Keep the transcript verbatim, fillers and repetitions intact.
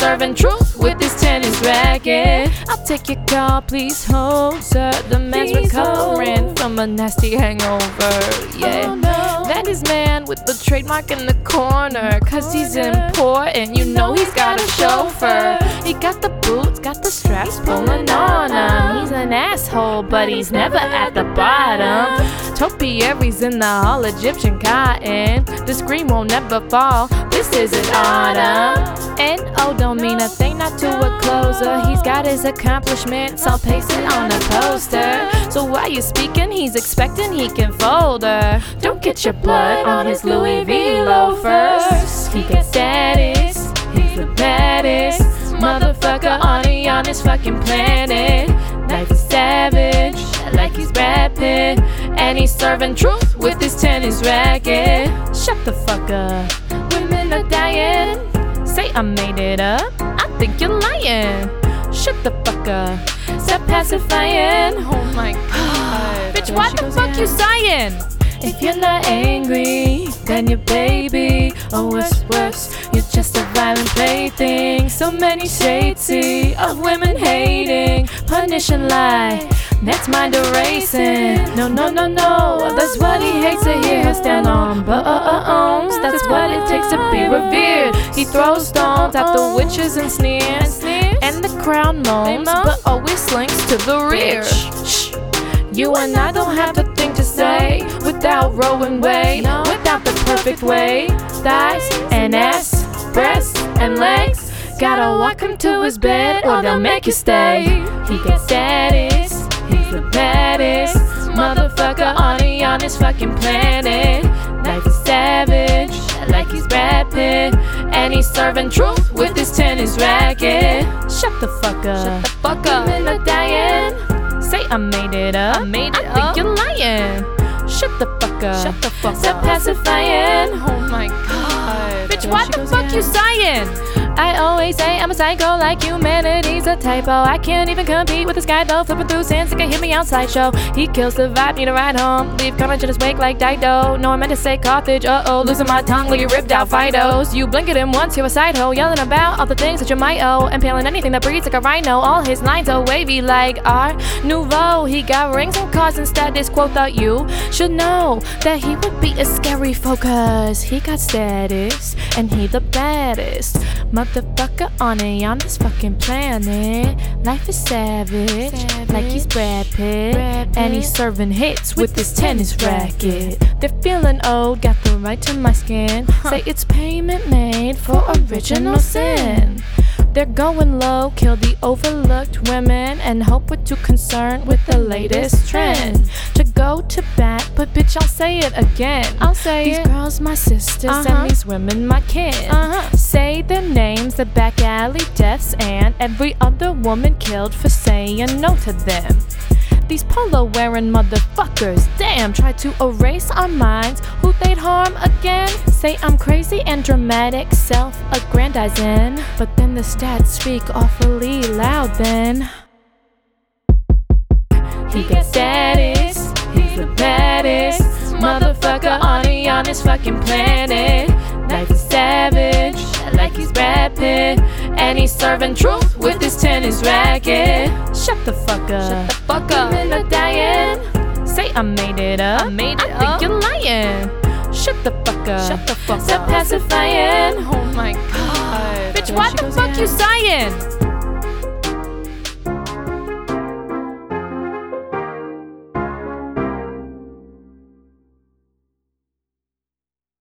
serving truth with his tennis racket. I'll take your call, please hold, sir. The man's please recovering hold. From a nasty hangover, yeah. Oh, no. That is man with the trademark in the corner, cause he's important, you know he's got a chauffeur. He got the boots, got the straps pulling on him. He's an asshole, but he's never at the bottom. Topiaries in the all Egyptian cotton. The screen won't never fall, this isn't autumn. And oh, don't mean a thing, not to a closer. He's got his accomplishments all pasted on a poster. So while you're speaking, he's expecting he can fold her. Don't get your blood on his Louis V loafers. He got status, he's the baddest motherfucker on the on this fucking planet. Life is savage, like he's Brad Pitt, and he's serving truth with his tennis racket. Shut the fuck up, women are dying. Say I made it up, I think you're lying. Shut the fuck up, stop pacifying. Oh my god, bitch, why the fuck you sighing? If you're not angry, then you're baby. Or what's worse, you're just a violent plaything. So many shades see of women hating, punish and lie, that's mind erasing. No, no, no, no, that's what he hates to hear her stand on bones. That's what it takes to be revered. He throws stones at the witches and sneers, and the crowd moans, but always slinks to the rear. Shh. You and I don't have the thing to say without rolling weight, without the perfect way. Thighs and ass, breasts and legs, gotta walk him to his bed or they'll make you stay. He gets status, he's the baddest motherfucker on the on this fucking planet. Life is savage, like he's Brad Pitt, and he's serving truth with his tennis racket. Shut the fuck up, shut the fuck up. Women are dying. Say I made it up, I, made it I think up. You're lying. Shut the fuck up, shut the fuck stop up. Pacifying. Oh my god, bitch, why the fuck you sighing? I always say I'm a psycho, like humanity's a typo. I can't even compete with this guy though. Flipping through sands, can hit me on Sideshow. He kills the vibe, need a ride home. Leave comment in his wake like Dido. No, I meant to say Carthage, uh-oh. Losing my tongue like you ripped out Fidos. You blink at him once, you're a side hoe. Yelling about all the things that you might owe. Impaling anything that breathes like a rhino. All his lines are wavy like Art Nouveau. He got rings and cars and status quo. Thought you should know that he would be a scary focus. He got status, and he the baddest motherfucker on it, on this fucking planet. Life is savage, savage. Like he's Brad Pitt, Brad Pitt, and he's serving hits with his tennis racket. They're feeling old, got the right to my skin. Huh. Say it's payment made for original sin. They're going low, kill the overlooked women, and hope we're too concerned with the latest trend. To go to bat, but bitch, I'll say it again. I'll say these it. These girls my sisters, uh-huh. and these women my kin. Uh-huh. Say their names, the back alley deaths, and every other woman killed for saying no to them. These polo-wearing motherfuckers, damn, try to erase our minds, who they'd harm again. Say I'm crazy and dramatic, self-aggrandizing, but then the stats speak awfully loud then. He got status, he's the baddest motherfucker on the on this fucking planet. Life is savage, like he's Brad Pitt, and he's serving truth with his tennis racket. Shut the fuck up, shut the fuck up. Women are dying. Say I made it up, I made it I up. think you're lying. Shut the fuck up, shut the fuck stop up. Stop pacifying. Oh my god, bitch, why the fuck you sighing?